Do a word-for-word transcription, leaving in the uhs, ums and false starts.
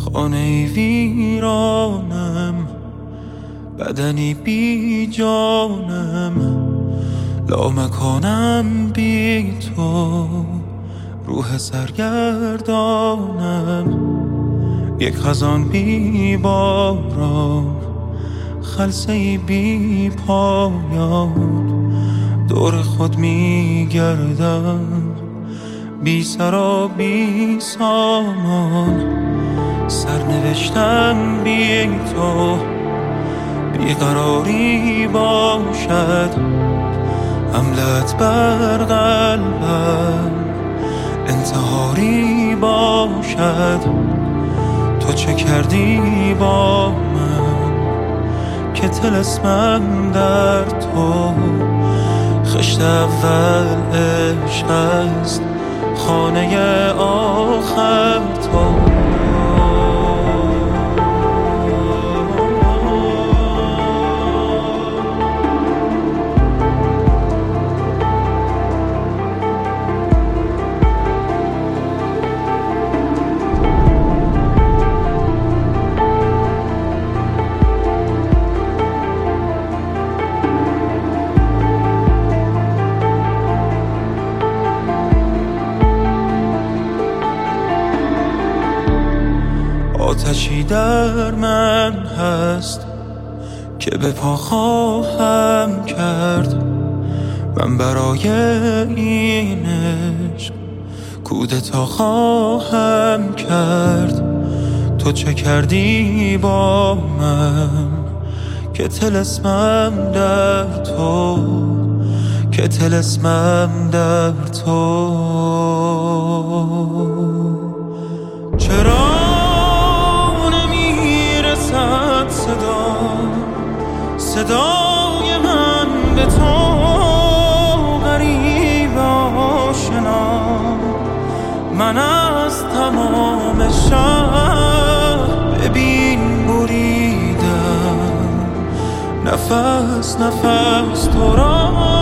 خانه ویرانم، بدنی بی جانم، لامکانم بی تو، روح سرگردانم، یک خزان بی باران، خلسه‌ای بی پایان، دور خود می گردم، بی سر و بی سامان، سرنوشتم بی تو، بیقراری باشد، حملت بر قلبم انتحاری باشد. تو چه کردی با من که طلسمم در تو، خشت اول عشق است، خانه آخر تو. آتشی در من هست که به پا خواهم کرد، من برای این عشق کودتا خواهم کرد. تو چه کردی با من که طلسمم در تو، که طلسمم در تو. چرا صدا صدای من به تو غریب آشنا، من از تمام شهر ببین بریدم، نفس نفس تو را